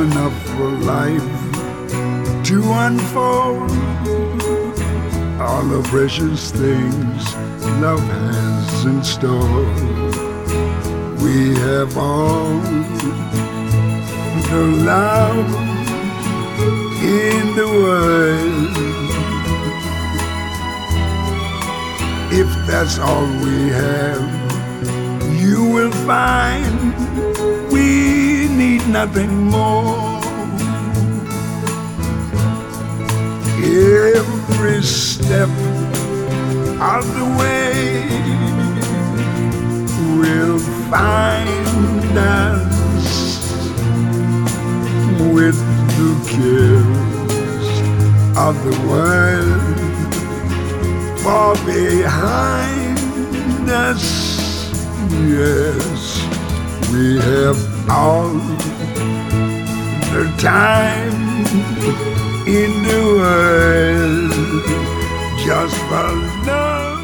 enough for life to unfold all the precious things love has in store. We have all the love in the world. If that's all we have, you will find we need nothing more. Every step of the way will find us with the cares of the world far behind us. Yes, we have all the time in the world just for love.